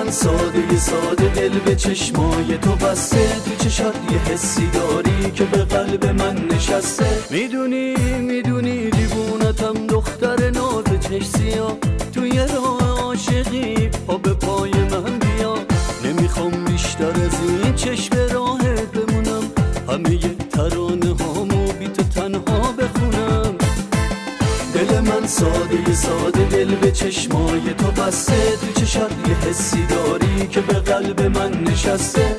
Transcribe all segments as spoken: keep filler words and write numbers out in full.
من ساده ساده، دل به چشمای تو بسته، تو چشات یه حسی داری که به قلب من نشسته. میدونی میدونی دیوونتم دختر ناز چش سیاه، توی راه عاشقی پا به پای من بیا. نمیخوام بیشتر از این چشم راهت بمونم، همه ی ترانه هامو بی تو تنها بخونم. دل من ساده ساده، دل به چشمای تو بسته، تو چشات یه حسی داری که به قلب من نشسته.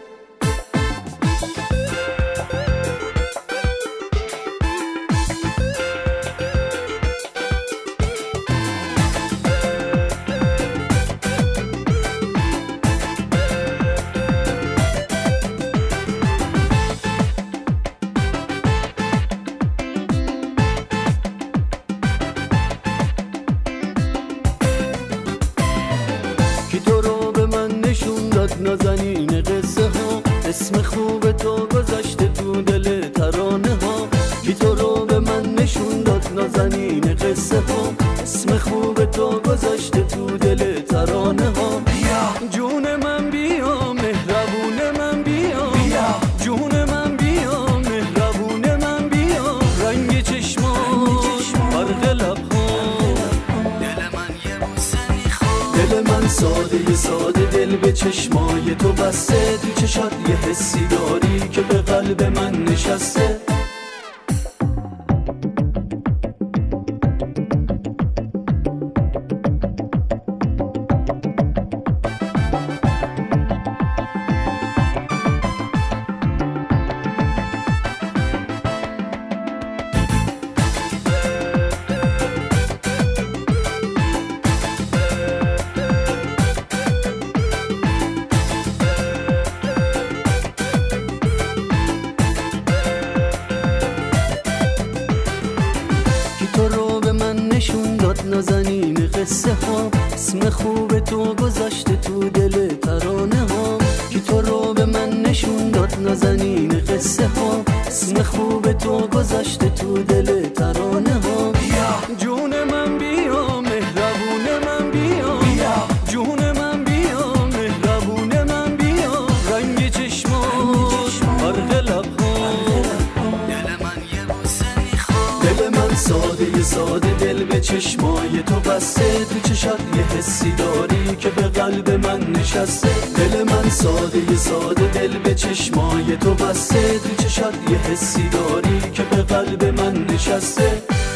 نازنین قصه ها، اسم خوب تو گذاشته تو دل ترانه ها. کی تو رو به من نشون داد نازنین قصه ها، اسم خوب تو گذاشته تو دل ترانه ها. بیا جون من بیا، مهربون من بیا, بیا جون من بیا، مهربون من بیا. رنگ چشما فرق لبها، دل من یه بوسه میخواد. دل من ساده ساده، دل به چشمای تو بسته، تو چشات یه حسی داری که به قلب من نشسته. نازنین قصه ها، اسم خوب تو گذاشته تو دل ترانه ها. کی تو رو به من نشون داد نازنین قصه ها، اسم خوب تو گذاشته تو دل ترانه ها. بیا جون من بیا، مهربون من بیا, بیا جون من بیا، مهربون من بیا. رنگ چشما فرق لبها، دل من یه بوسه میخواد. دل من ساده ساده، دل به چشمای تو بسته، تو چشات یه حسی داری که به قلب من نشسته. دل من ساده ساده، دل به چشمای تو بسته، تو چشات یه حسی داری که به قلب من نشسته.